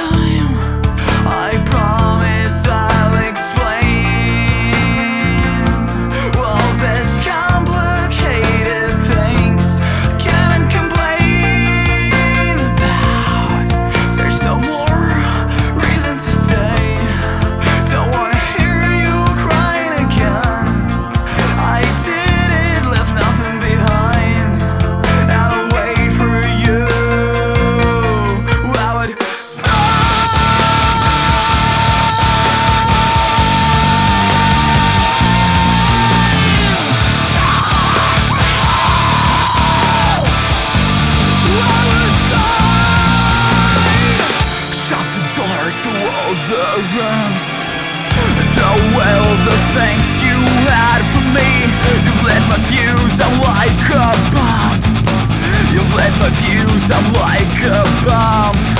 time, I promise I'll explain all this complicated things I can't complain about. There's no more reason to stay. Don't wanna hear you crying again. I did it, left nothing behind, and I'll wait for you. I would shut the door to all the rooms, the will, the things you had for me. You've lit my fuse, I'm like a bomb. You've lit my fuse, I'm like a bomb.